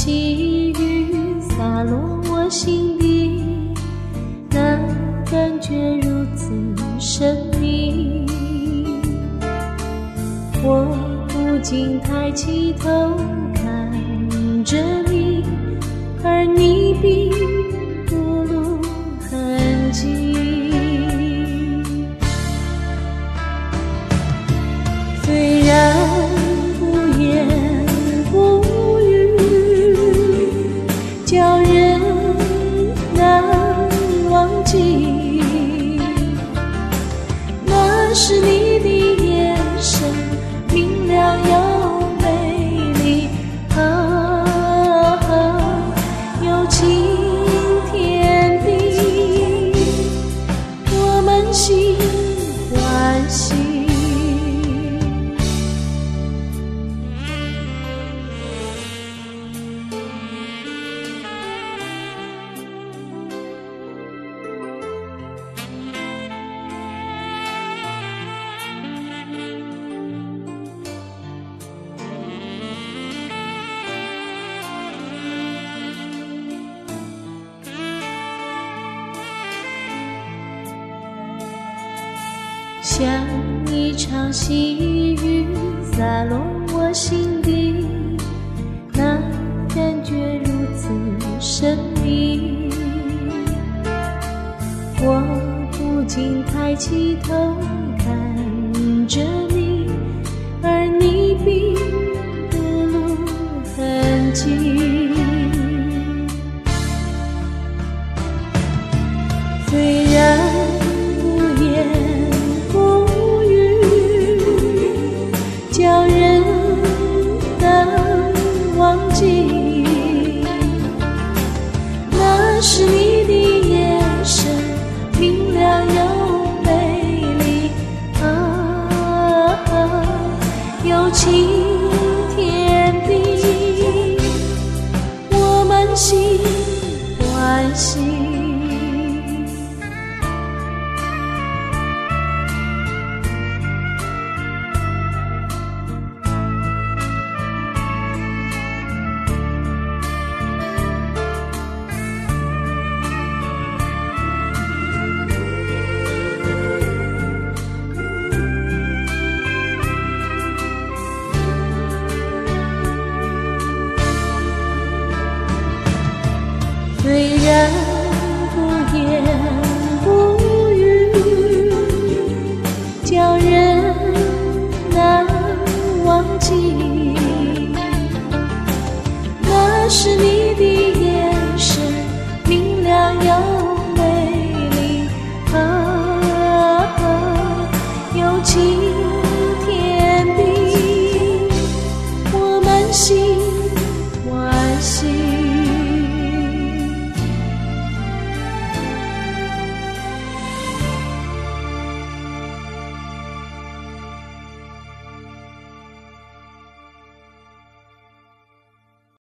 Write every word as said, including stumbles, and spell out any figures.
细雨洒落我心底，那感觉如此神秘。我不禁抬起头看着你，而你并不露痕迹。虽然不言不语，叫人难忘记，那是你的眼神明亮又美丽，啊，有晴天地，我们心欢喜。像一场细雨洒落我心底，那感觉如此神秘。我不禁抬起头看着你，而你并不露痕迹。